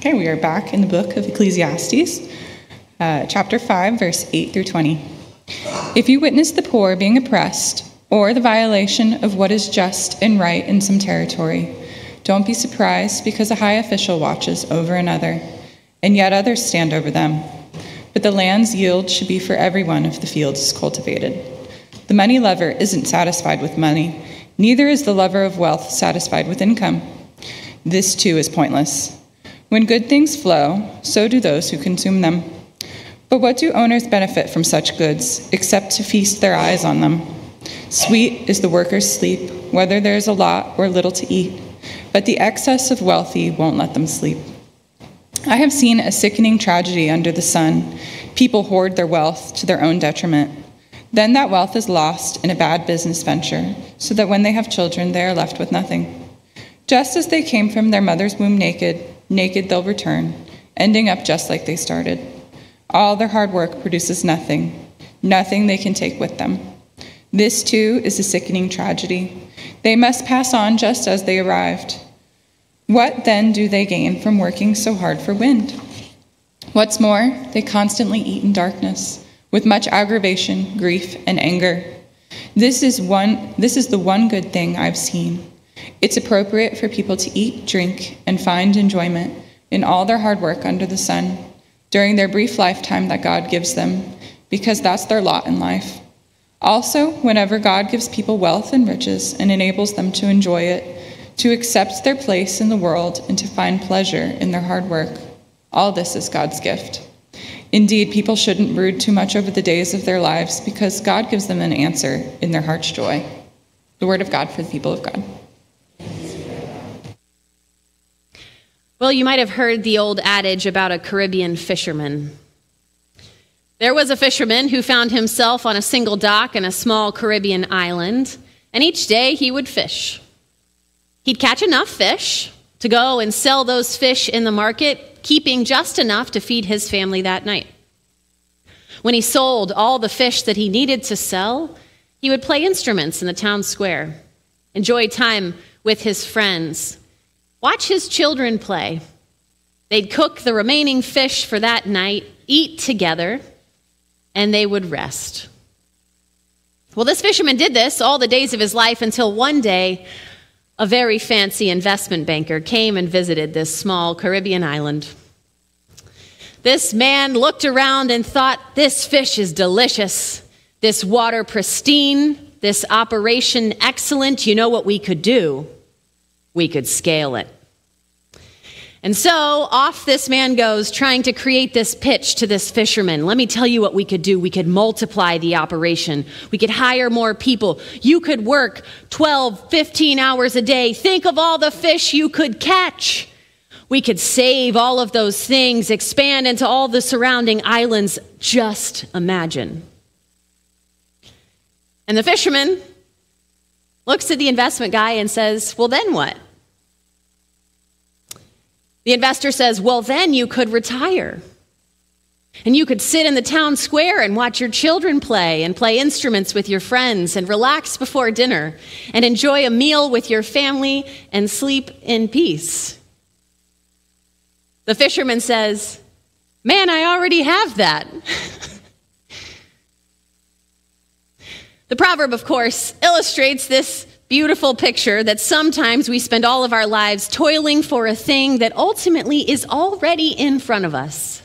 Okay, we are back in the book of Ecclesiastes, chapter 5, verse 8 through 20. If you witness the poor being oppressed, or the violation of what is just and right in some territory, don't be surprised because a high official watches over another, and yet others stand over them. But the land's yield should be for everyone if the field is cultivated. The money lover isn't satisfied with money, neither is the lover of wealth satisfied with income. This too is pointless. When good things flow, so do those who consume them. But what do owners benefit from such goods, except to feast their eyes on them? Sweet is the worker's sleep, whether there is a lot or little to eat, but the excess of wealthy won't let them sleep. I have seen a sickening tragedy under the sun. People hoard their wealth to their own detriment. Then that wealth is lost in a bad business venture, so that when they have children, they are left with nothing. Just as they came from their mother's womb naked they'll return, ending up just like they started. All their hard work produces nothing they can take with them. This too is a sickening tragedy. They must pass on just as they arrived. What then do they gain from working so hard for wind? What's more, they constantly eat in darkness, with much aggravation, grief, and anger. This is the one good thing I've seen. It's appropriate for people to eat, drink, and find enjoyment in all their hard work under the sun during their brief lifetime that God gives them, because that's their lot in life. Also, whenever God gives people wealth and riches and enables them to enjoy it, to accept their place in the world and to find pleasure in their hard work, all this is God's gift. Indeed, people shouldn't brood too much over the days of their lives, because God gives them an answer in their heart's joy. The word of God for the people of God. Well, you might have heard the old adage about a Caribbean fisherman. There was a fisherman who found himself on a single dock in a small Caribbean island, and each day he would fish. He'd catch enough fish to go and sell those fish in the market, keeping just enough to feed his family that night. When he sold all the fish that he needed to sell, he would play instruments in the town square, enjoy time with his friends, watch his children play. They'd cook the remaining fish for that night, eat together, and they would rest. Well, this fisherman did this all the days of his life until one day, a very fancy investment banker came and visited this small Caribbean island. This man looked around and thought, this fish is delicious, this water pristine, this operation excellent. You know what we could do? We could scale it. And so off this man goes, trying to create this pitch to this fisherman. Let me tell you what we could do. We could multiply the operation. We could hire more people. You could work 12, 15 hours a day. Think of all the fish you could catch. We could save all of those things, expand into all the surrounding islands. Just imagine. And the fisherman looks at the investment guy and says, well, then what? The investor says, well, then you could retire. And you could sit in the town square and watch your children play and play instruments with your friends and relax before dinner and enjoy a meal with your family and sleep in peace. The fisherman says, man, I already have that. The proverb, of course, illustrates this beautiful picture that sometimes we spend all of our lives toiling for a thing that ultimately is already in front of us.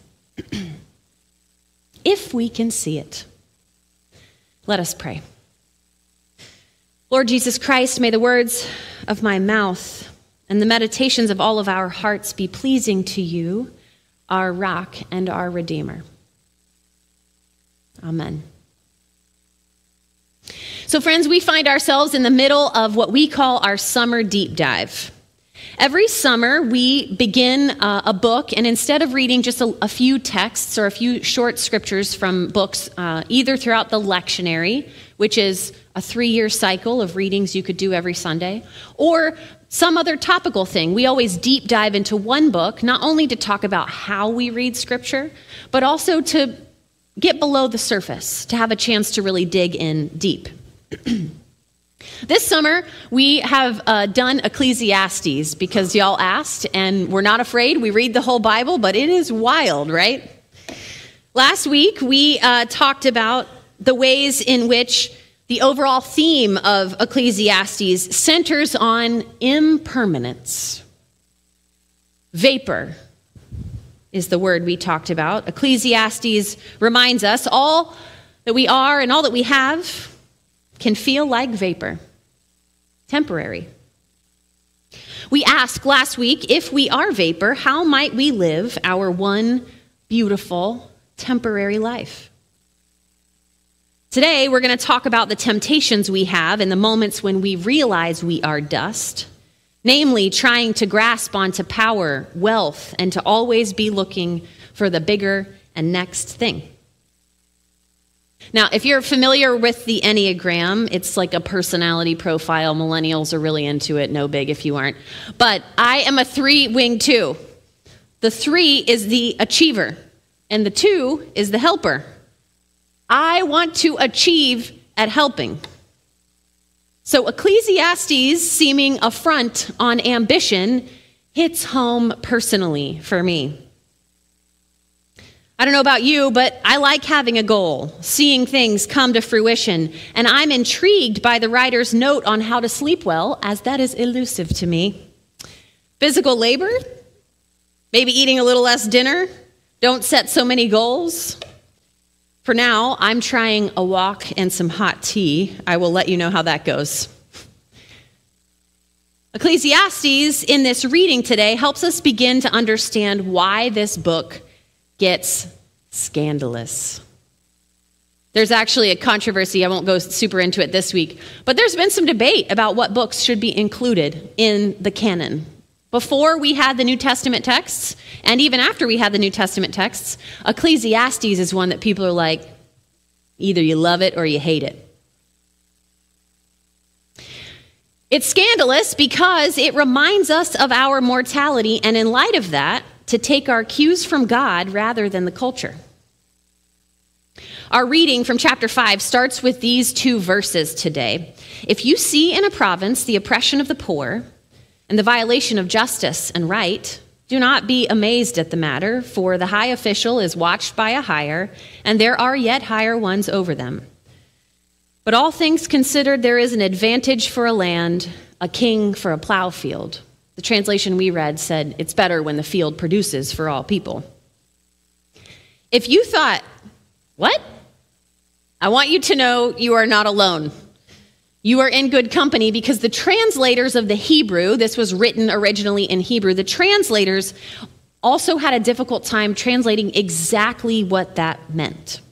If we can see it. Let us pray. Lord Jesus Christ, may the words of my mouth and the meditations of all of our hearts be pleasing to you, our rock and our Redeemer. Amen. So friends, we find ourselves in the middle of what we call our summer deep dive. Every summer, we begin a book, and instead of reading just a few texts or a few short scriptures from books, either throughout the lectionary, which is a 3-year cycle of readings you could do every Sunday, or some other topical thing, we always deep dive into one book, not only to talk about how we read scripture, but also to get below the surface, to have a chance to really dig in deep. This summer, we have done Ecclesiastes because y'all asked, and we're not afraid. We read the whole Bible, but it is wild, right? Last week, we talked about the ways in which the overall theme of Ecclesiastes centers on impermanence. Vapor is the word we talked about. Ecclesiastes reminds us all that we are and all that we have can feel like vapor, temporary. We asked last week, if we are vapor, how might we live our one beautiful, temporary life? Today, we're going to talk about the temptations we have in the moments when we realize we are dust, namely trying to grasp onto power, wealth, and to always be looking for the bigger and next thing. Now, if you're familiar with the Enneagram, it's like a personality profile. Millennials are really into it. No big if you aren't. But I am a 3-wing 2. The 3 is the achiever, and the 2 is the helper. I want to achieve at helping. So Ecclesiastes, seeming affront on ambition, hits home personally for me. I don't know about you, but I like having a goal, seeing things come to fruition, and I'm intrigued by the writer's note on how to sleep well, as that is elusive to me. Physical labor? Maybe eating a little less dinner? Don't set so many goals? For now, I'm trying a walk and some hot tea. I will let you know how that goes. Ecclesiastes, in this reading today, helps us begin to understand why this book gets scandalous. There's actually a controversy. I won't go super into it this week, but there's been some debate about what books should be included in the canon. Before we had the New Testament texts, and even after we had the New Testament texts, Ecclesiastes is one that people are like, either you love it or you hate it. It's scandalous because it reminds us of our mortality, and in light of that, to take our cues from God rather than the culture. Our reading from chapter 5 starts with these 2 verses today. If you see in a province the oppression of the poor and the violation of justice and right, do not be amazed at the matter, for the high official is watched by a higher, and there are yet higher ones over them. But all things considered, there is an advantage for a land, a king for a plow field. The translation we read said, it's better when the field produces for all people. If you thought, what? I want you to know you are not alone. You are in good company because the translators of the Hebrew, this was written originally in Hebrew, the translators also had a difficult time translating exactly what that meant.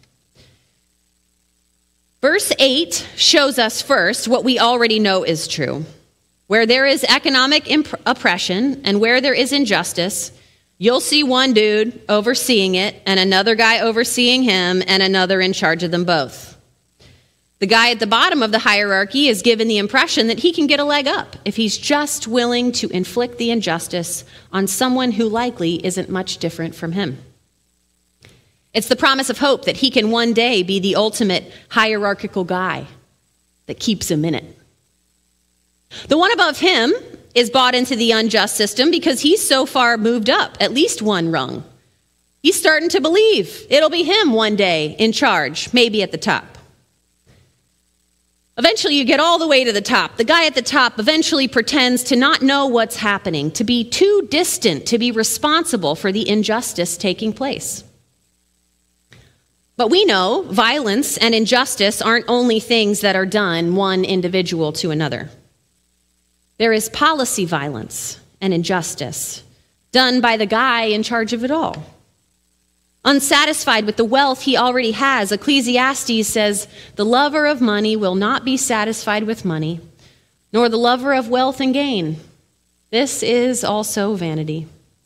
Verse 8 shows us first what we already know is true. Where there is economic oppression and where there is injustice, you'll see one dude overseeing it and another guy overseeing him and another in charge of them both. The guy at the bottom of the hierarchy is given the impression that he can get a leg up if he's just willing to inflict the injustice on someone who likely isn't much different from him. It's the promise of hope that he can one day be the ultimate hierarchical guy that keeps him in it. The one above him is bought into the unjust system because he's so far moved up, at least one rung. He's starting to believe it'll be him one day in charge, maybe at the top. Eventually, you get all the way to the top. The guy at the top eventually pretends to not know what's happening, to be too distant to be responsible for the injustice taking place. But we know violence and injustice aren't only things that are done one individual to another. There is policy violence and injustice done by the guy in charge of it all. Unsatisfied with the wealth he already has, Ecclesiastes says, the lover of money will not be satisfied with money, nor the lover of wealth and gain. This is also vanity.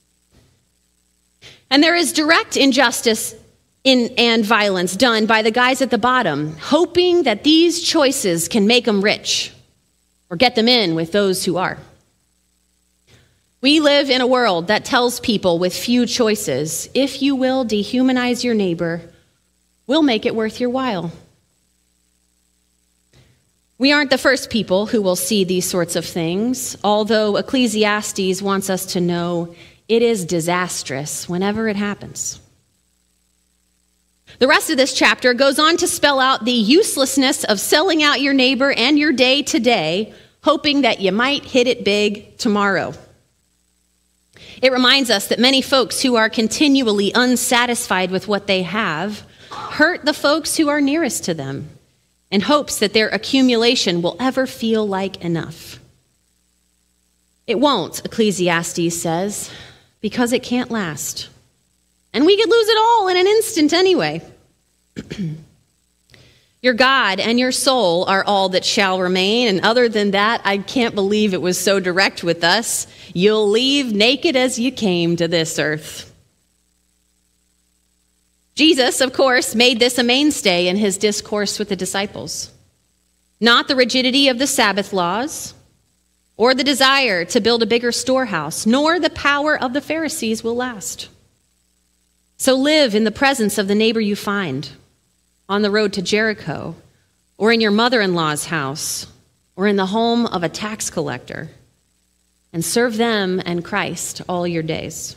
And there is direct injustice and violence done by the guys at the bottom, hoping that these choices can make them rich or get them in with those who are. We live in a world that tells people with few choices, if you will dehumanize your neighbor, we'll make it worth your while. We aren't the first people who will see these sorts of things, although Ecclesiastes wants us to know it is disastrous whenever it happens. The rest of this chapter goes on to spell out the uselessness of selling out your neighbor and your day today, hoping that you might hit it big tomorrow. It reminds us that many folks who are continually unsatisfied with what they have hurt the folks who are nearest to them in hopes that their accumulation will ever feel like enough. It won't, Ecclesiastes says, because it can't last. And we could lose it all in an instant anyway. Your God and your soul are all that shall remain, and other than that, I can't believe it was so direct with us. You'll leave naked as you came to this earth. Jesus, of course, made this a mainstay in his discourse with the disciples. Not the rigidity of the Sabbath laws, or the desire to build a bigger storehouse, nor the power of the Pharisees will last. So live in the presence of the neighbor you find on the road to Jericho, or in your mother-in-law's house, or in the home of a tax collector, and serve them and Christ all your days.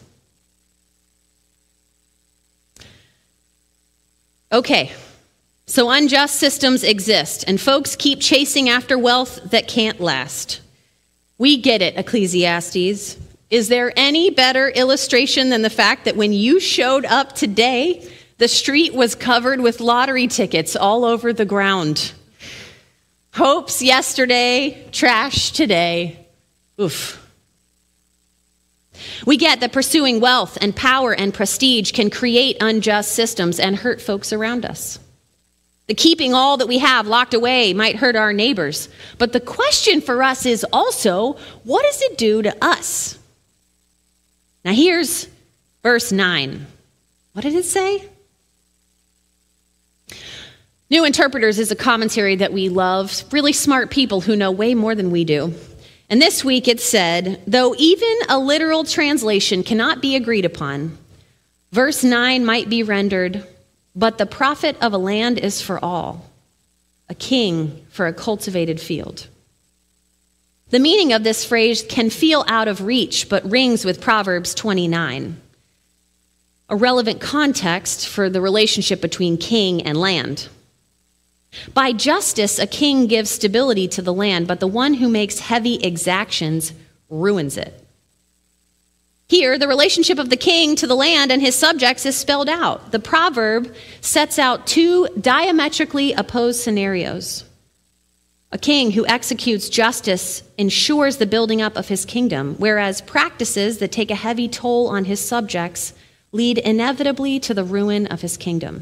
Okay, so unjust systems exist, and folks keep chasing after wealth that can't last. We get it, Ecclesiastes. Is there any better illustration than the fact that when you showed up today, the street was covered with lottery tickets all over the ground? Hopes yesterday, trash today. Oof. We get that pursuing wealth and power and prestige can create unjust systems and hurt folks around us. The keeping all that we have locked away might hurt our neighbors. But the question for us is also, what does it do to us? Now here's verse 9. What did it say? New Interpreters is a commentary that we love, really smart people who know way more than we do. And this week it said, though even a literal translation cannot be agreed upon, verse 9 might be rendered, but the profit of a land is for all, a king for a cultivated field. The meaning of this phrase can feel out of reach, but rings with Proverbs 29, a relevant context for the relationship between king and land. By justice, a king gives stability to the land, but the one who makes heavy exactions ruins it. Here, the relationship of the king to the land and his subjects is spelled out. The proverb sets out two diametrically opposed scenarios. A king who executes justice ensures the building up of his kingdom, whereas practices that take a heavy toll on his subjects lead inevitably to the ruin of his kingdom.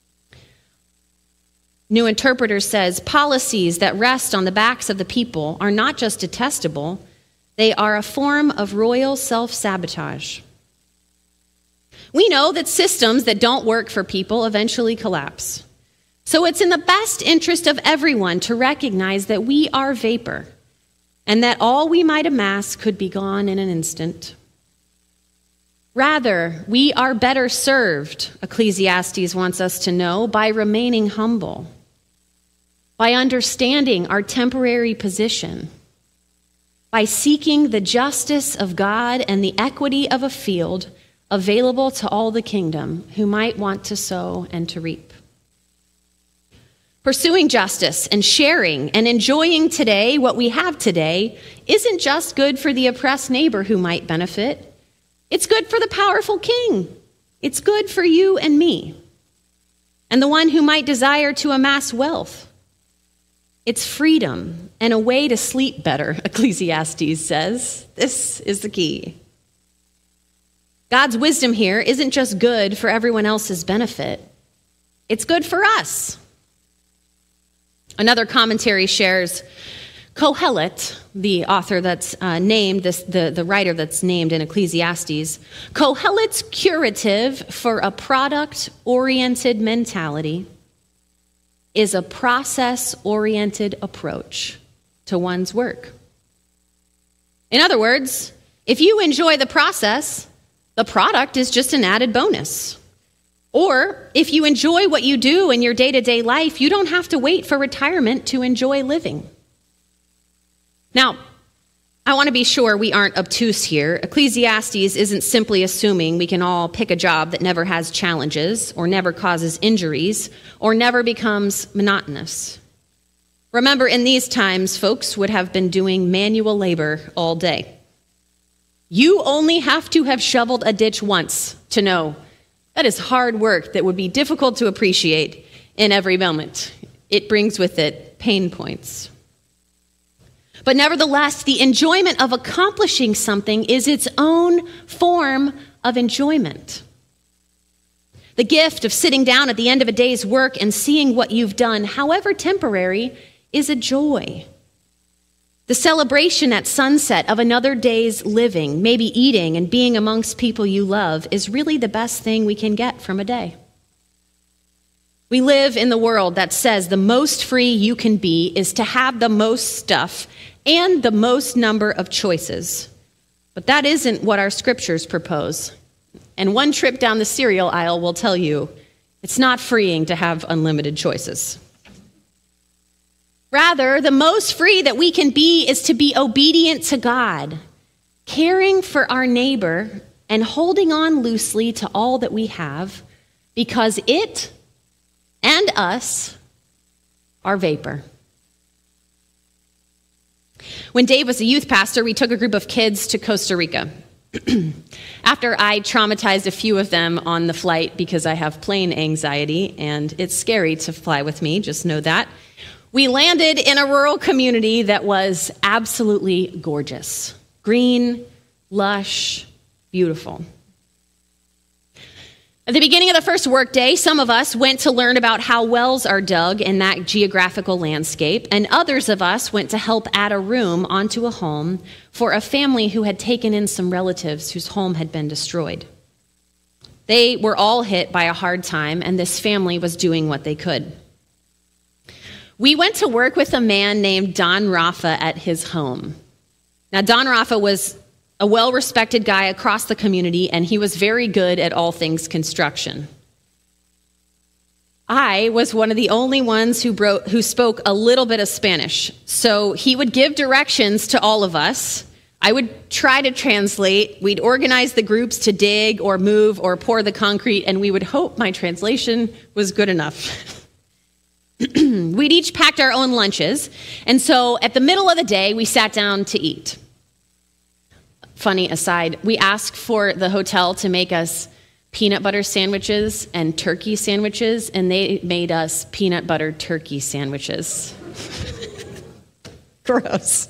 New Interpreter says, policies that rest on the backs of the people are not just detestable, they are a form of royal self-sabotage. We know that systems that don't work for people eventually collapse. So it's in the best interest of everyone to recognize that we are vapor, and that all we might amass could be gone in an instant. Rather, we are better served, Ecclesiastes wants us to know, by remaining humble, by understanding our temporary position, by seeking the justice of God and the equity of a field available to all the kingdom who might want to sow and to reap. Pursuing justice and sharing and enjoying today what we have today isn't just good for the oppressed neighbor who might benefit. It's good for the powerful king. It's good for you and me, and the one who might desire to amass wealth. It's freedom and a way to sleep better, Ecclesiastes says. This is the key. God's wisdom here isn't just good for everyone else's benefit. It's good for us. Another commentary shares, Kohelet, the author that's named, the writer that's named in Ecclesiastes, Kohelet's curative for a product-oriented mentality is a process-oriented approach to one's work. In other words, if you enjoy the process, the product is just an added bonus. Or if you enjoy what you do in your day-to-day life, you don't have to wait for retirement to enjoy living. Now, I want to be sure we aren't obtuse here. Ecclesiastes isn't simply assuming we can all pick a job that never has challenges or never causes injuries or never becomes monotonous. Remember, in these times, folks would have been doing manual labor all day. You only have to have shoveled a ditch once to know that is hard work that would be difficult to appreciate in every moment. It brings with it pain points. But nevertheless, the enjoyment of accomplishing something is its own form of enjoyment. The gift of sitting down at the end of a day's work and seeing what you've done, however temporary, is a joy. The celebration at sunset of another day's living, maybe eating and being amongst people you love, is really the best thing we can get from a day. We live in the world that says the most free you can be is to have the most stuff and the most number of choices. But that isn't what our scriptures propose. And one trip down the cereal aisle will tell you it's not freeing to have unlimited choices. Rather, the most free that we can be is to be obedient to God, caring for our neighbor and holding on loosely to all that we have, because it and us are vapor. When Dave was a youth pastor, we took a group of kids to Costa Rica. After I traumatized a few of them on the flight because I have plane anxiety, and it's scary to fly with me, just know that, we landed in a rural community that was absolutely gorgeous. Green, lush, beautiful. At the beginning of the first workday, some of us went to learn about how wells are dug in that geographical landscape, and others of us went to help add a room onto a home for a family who had taken in some relatives whose home had been destroyed. They were all hit by a hard time, and this family was doing what they could. We went to work with a man named Don Rafa at his home. Now, Don Rafa was a well-respected guy across the community, and he was very good at all things construction. I was one of the only ones who spoke a little bit of Spanish, so he would give directions to all of us. I would try to translate. We'd organize the groups to dig or move or pour the concrete, and we would hope my translation was good enough. We'd each packed our own lunches, and so at the middle of the day, we sat down to eat. Funny aside, we asked for the hotel to make us peanut butter sandwiches and turkey sandwiches, and they made us peanut butter turkey sandwiches. Gross.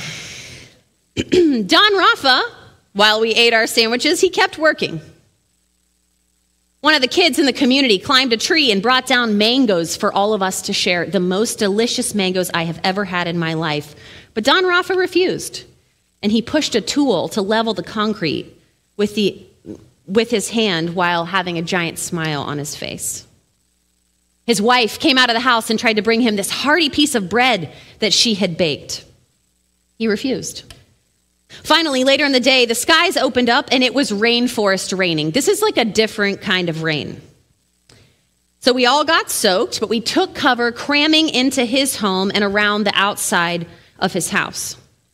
Don Rafa, while we ate our sandwiches, he kept working. One of the kids in the community climbed a tree and brought down mangoes for all of us to share, the most delicious mangoes I have ever had in my life. But Don Rafa refused, and he pushed a tool to level the concrete with his hand while having a giant smile on his face. His wife came out of the house and tried to bring him this hearty piece of bread that she had baked. He refused. Finally, later in the day, the skies opened up and it was rainforest raining. This is like a different kind of rain. So we all got soaked, but we took cover cramming into his home and around the outside of his house.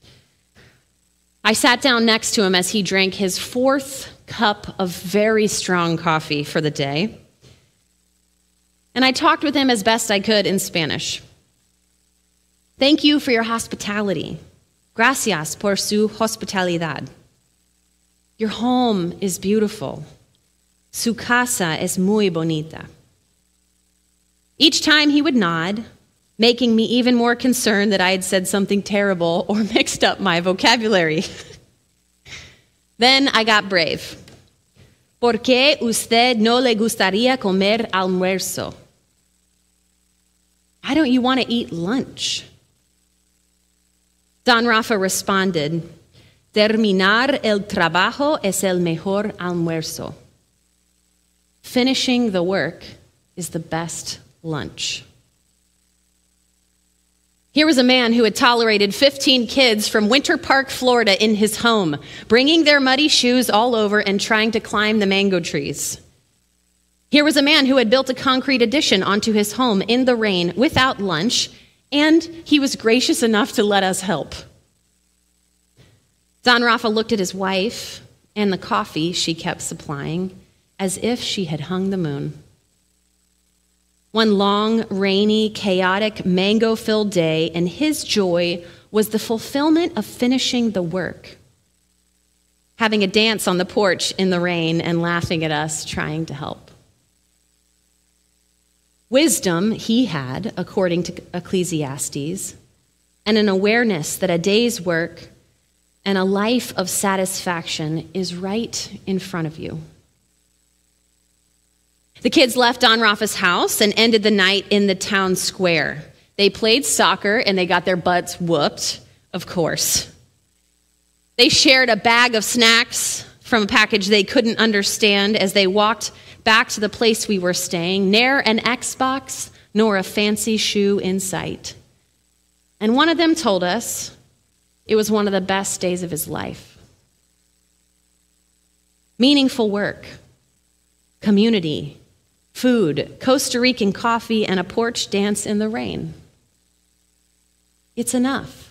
I sat down next to him as he drank his 4th cup of very strong coffee for the day. And I talked with him as best I could in Spanish. Thank you for your hospitality. Gracias por su hospitalidad. Your home is beautiful. Su casa es muy bonita. Each time he would nod, making me even more concerned that I had said something terrible or mixed up my vocabulary. Then I got brave. ¿Por qué usted no le gustaría comer almuerzo? Why don't you want to eat lunch? Don Rafa responded, terminar el trabajo es el mejor almuerzo. Finishing the work is the best lunch. Here was a man who had tolerated 15 kids from Winter Park, Florida in his home, bringing their muddy shoes all over and trying to climb the mango trees. Here was a man who had built a concrete addition onto his home in the rain without lunch, and he was gracious enough to let us help. Don Rafa looked at his wife and the coffee she kept supplying as if she had hung the moon. One long, rainy, chaotic, mango-filled day, and his joy was the fulfillment of finishing the work, having a dance on the porch in the rain and laughing at us trying to help. Wisdom he had, according to Ecclesiastes, and an awareness that a day's work and a life of satisfaction is right in front of you. The kids left Don Rafa's house and ended the night in the town square. They played soccer and they got their butts whooped, of course. They shared a bag of snacks from a package they couldn't understand as they walked back to the place we were staying, ne'er an Xbox nor a fancy shoe in sight. And one of them told us it was one of the best days of his life. Meaningful work, community, food, Costa Rican coffee, and a porch dance in the rain. It's enough.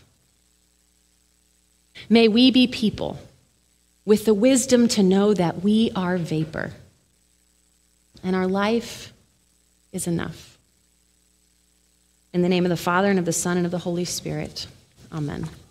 May we be people with the wisdom to know that we are vapor and our life is enough. In the name of the Father, and of the Son, and of the Holy Spirit, amen.